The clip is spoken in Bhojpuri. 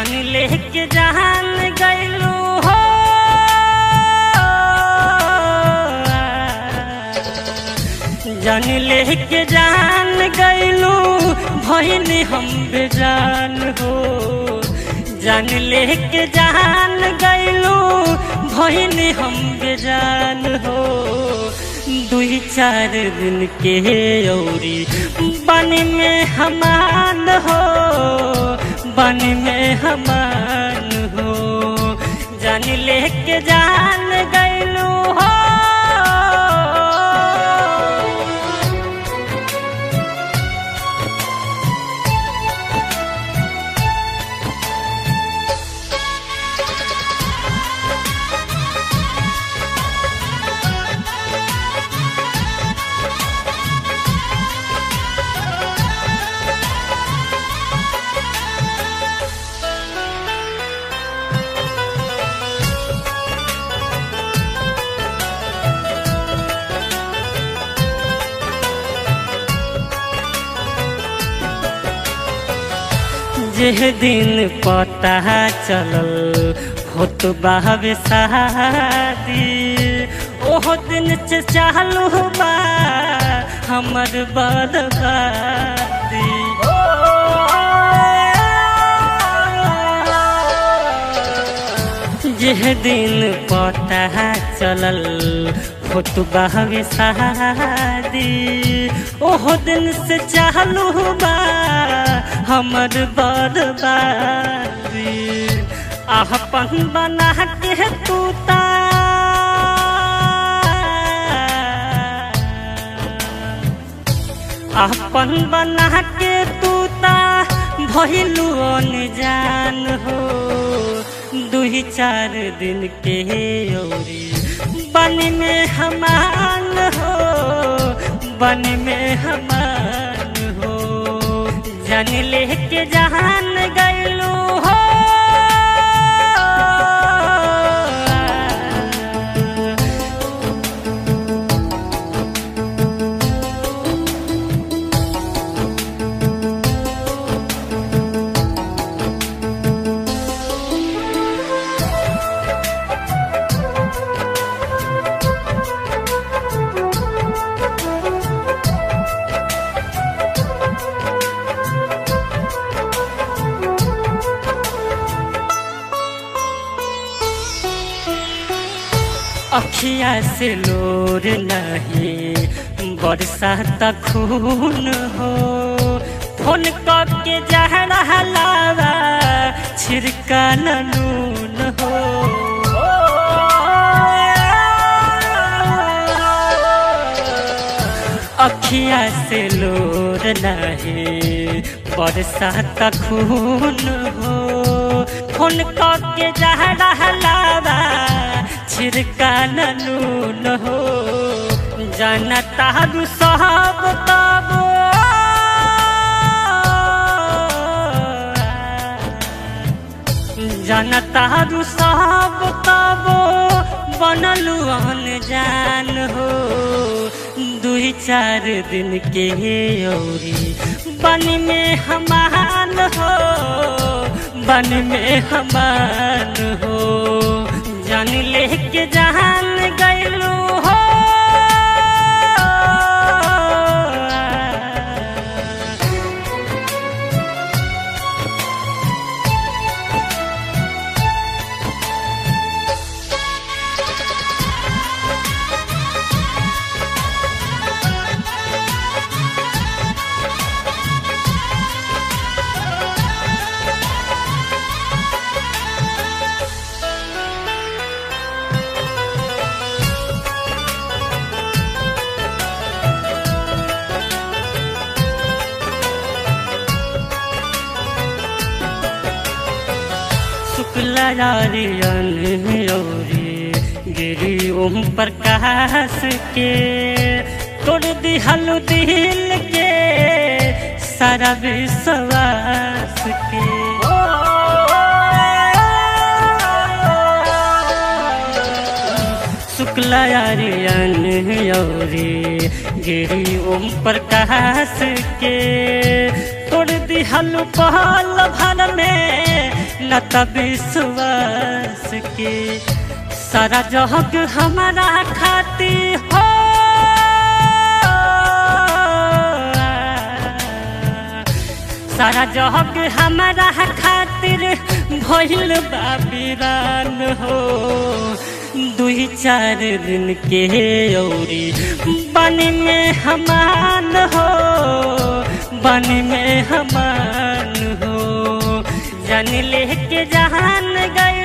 जान लेके जान गइलू हो जान लेके जान गइलू भइनी हम बेजान हो जान लेके जान गइलू भइनी हम बेजान हो दुई चार दिन के औरी बनी में हमान हो बनी में हमान हो जान लेके जान गइलू हो जेह दिन पता चलल होत बाहवे शादी ओह दिन से चालू बा हमर बर्बादी जेह दिन पता चलल होत बाहवे शादी ओह दिन से चालू बा हमर बर्बादी अपन बना के तू अपन बना के तू भइलू अनजान हो दुई चार दिन के औरी बनी में हमान हो बनी में हमान हो जान लेके जान गइलू हो अखिया से लोर नहीं बरसात खून हो फोन करके जहरा लावा छिड़का नून हो अखिया से लोर नहीं बरसात खून हो फोन करके जहरा लावा छिड़का नून हो जाना तारू सब तब जाना तारू सब तब बनलू अनजान हो दुई चार दिन के औरी बनी में हमान हो बनी में हमान हो जान लेके जान गइलू हो शुक्लाचार्यन औरी गिरी ओम प्रकाश के तोड़ दिहलु दिल के सारा विश्वास के शुक्लाचार्यन औरी गिरी ओम प्रकाश के तोड़ दिहलु पहल भर में न त विश्वास के सारा जग हमारा खातिर हो सारा जग हमारा खातिर भइल बा वीरान हो 2-4 दिन के औरी बनी में हमान हो बनी में हमान हो जान लेके जहान गए